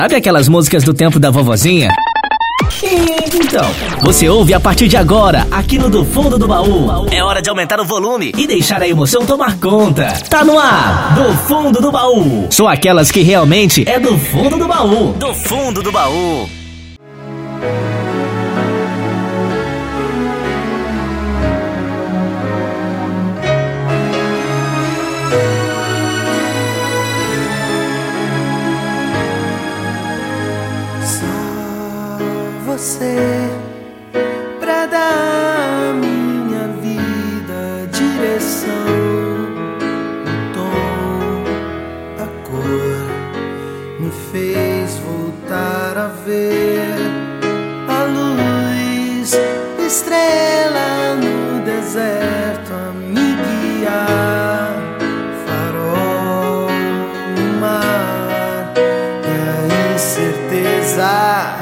Sabe aquelas músicas do tempo da vovozinha? Então, você ouve a partir de agora, aqui no Do Fundo do Baú. É hora de aumentar o volume e deixar a emoção tomar conta. Tá no ar, Do Fundo do Baú. Só aquelas que realmente é do fundo do baú. Do Fundo do Baú. Você pra dar à minha vida direção, o tom, a cor, me fez voltar a ver a luz, estrela no deserto a me guiar, farol no mar e a incerteza.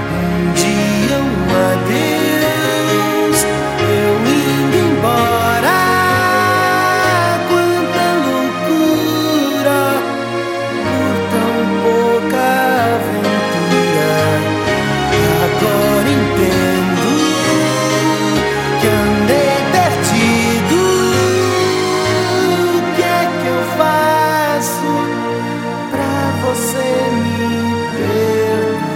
Adeus, eu indo embora. Quanta loucura por tão pouca aventura. Agora entendo que andei perdido. O que é que eu faço pra você me perdoar?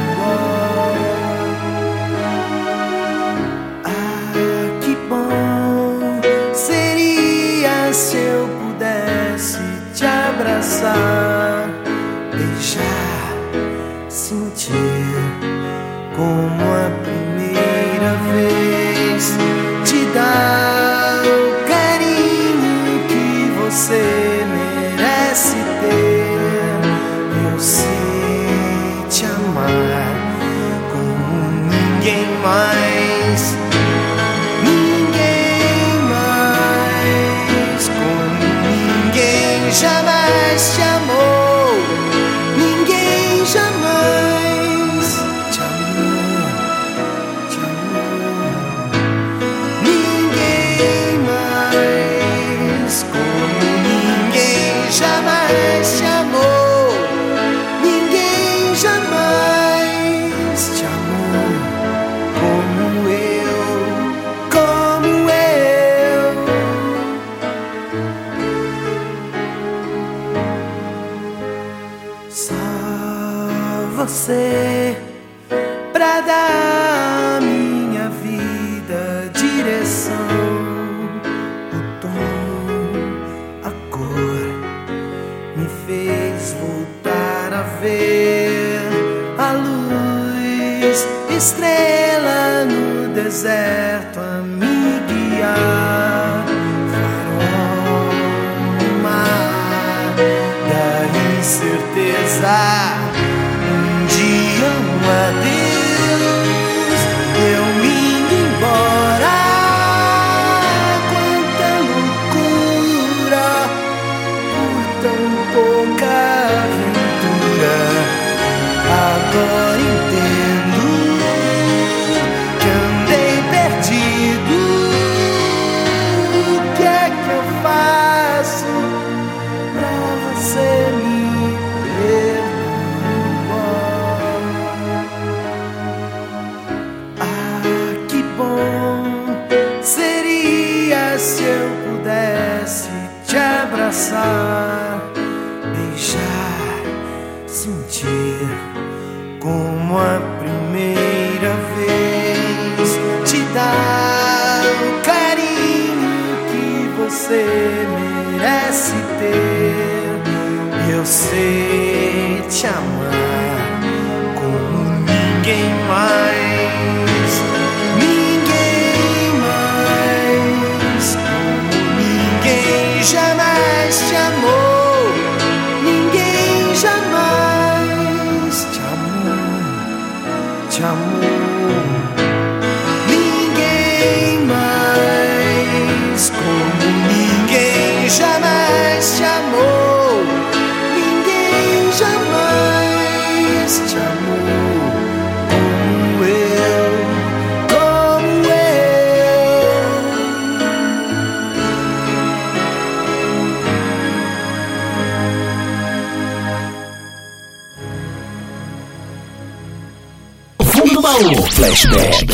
Se eu pudesse te abraçar, beijar, sentir como a primeira vez, te dar o carinho que você merece ter. Eu sei te amar como ninguém mais. Jamais te amou, ninguém jamais te amou, ninguém mais, como ninguém jamais te amou, ninguém jamais te amou, como eu, como eu. Só você pra dar à minha vida direção, o tom, a cor, me fez voltar a ver a luz, estrela no deserto a me guiar, farol no mar da incerteza. Um dia um adeus, eu indo embora. Quanta loucura por tão pouca aventura. Agora entendo que andei perdido. O que é que eu faço pra você me perdoar? Seria se eu pudesse te abraçar, beijar, sentir como a primeira vez, te dar o carinho que você merece ter. Eu sei te amar como ninguém mais. Jamais te amou, ninguém jamais te amou, te amou, ninguém mais, como ninguém jamais te amou, ninguém jamais. do baú. Flashback.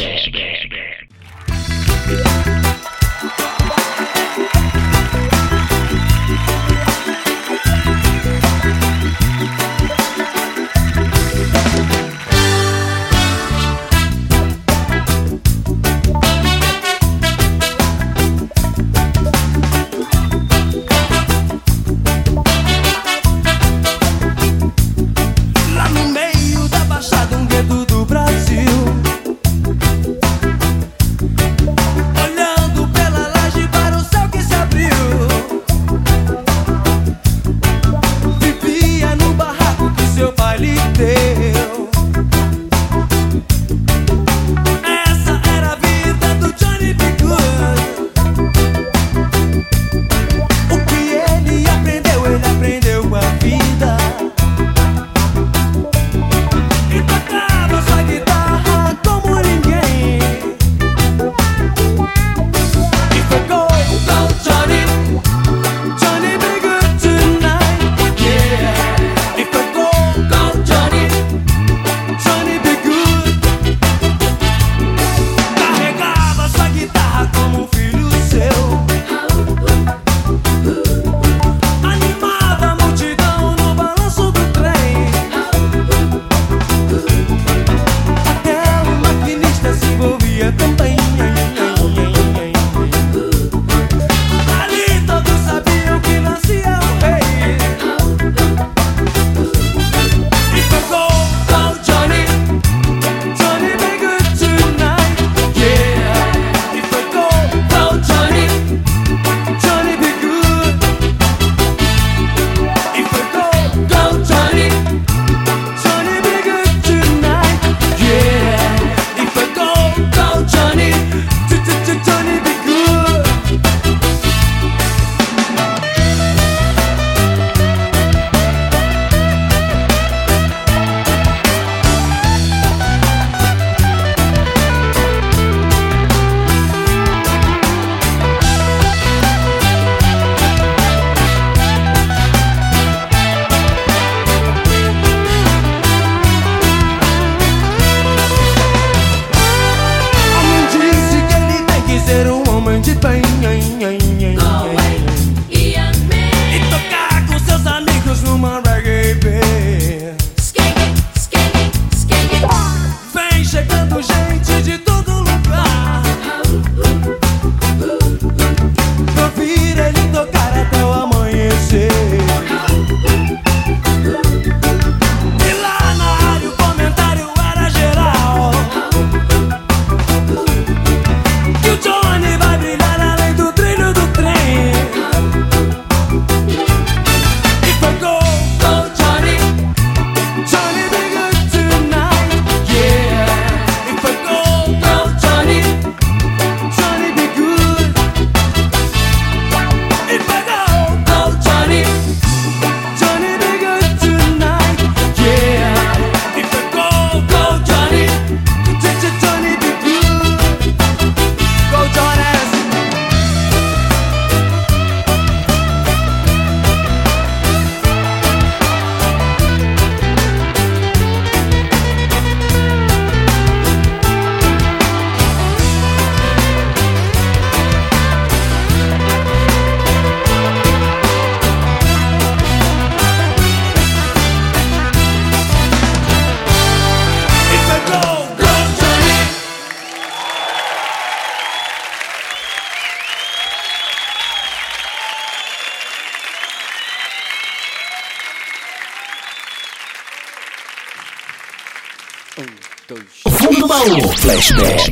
O fundo do baú. Flashback.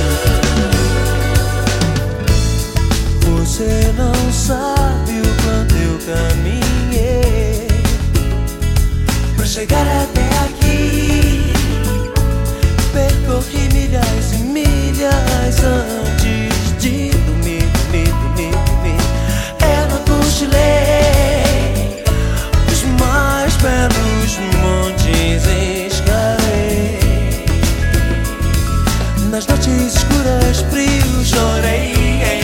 Você não sabe o quanto caminhei pra chegar até aqui. Percorri milhas e milhas antes de dormir. Eu não cochilei, os mais belos montes escalei. Nas noites escuras, frio, chorei.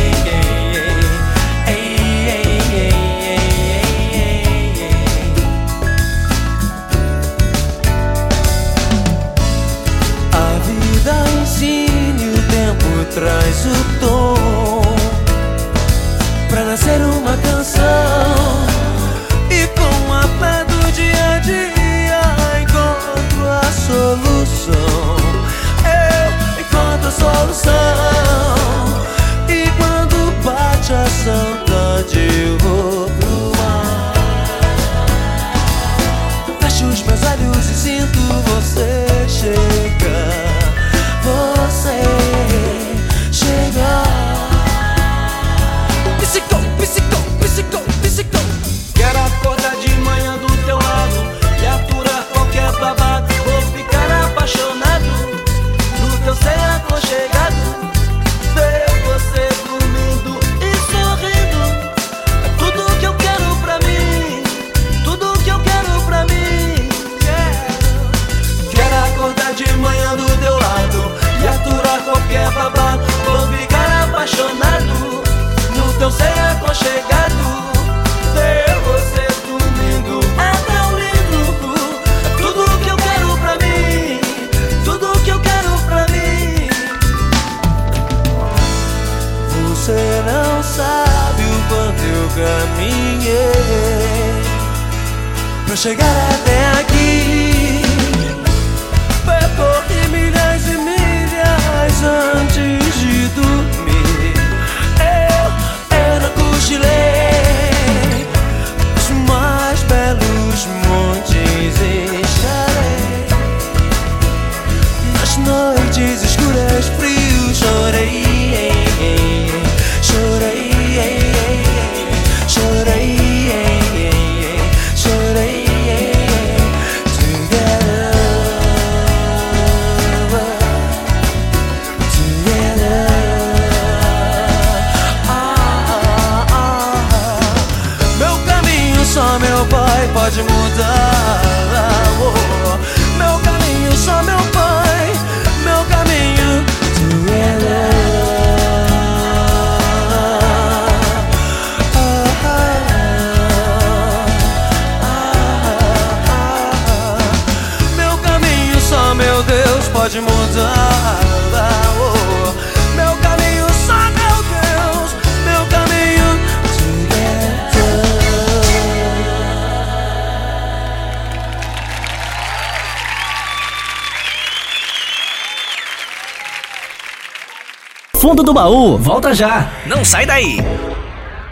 Traz o tom pra nascer uma canção, e com a fé do dia a dia encontro a solução. Eu encontro a solução, e quando bate a saudade eu vou pro mar. Fecho os meus olhos e sinto você chegar. Você psicou. Quero acordar de manhã do teu lado e aturar qualquer babado. Vou ficar apaixonado no teu ser aconchegado. Ver você dormindo e sorrindo é tudo que eu quero pra mim. Tudo que eu quero pra mim. Quero acordar de manhã do teu lado e aturar qualquer babado. Vou ficar apaixonado no teu ser aconchegado. Ver você dormindo é tão lindo. É tudo que eu quero pra mim. Tudo que eu quero pra mim. Você não sabe o quanto eu caminhei pra chegar até aqui. Percorri milhas e milhas antes de dormir. Eu não cochilei, os mais belos montes escalei. Nas noites escuras, frio, chorei. Pode mudar, oh. Meu caminho, só meu pai. Meu caminho, together. Meu caminho, só meu Deus pode mudar, oh. Meu caminho, só meu Deus. Meu caminho, Fundo do Baú, volta já. Não sai daí.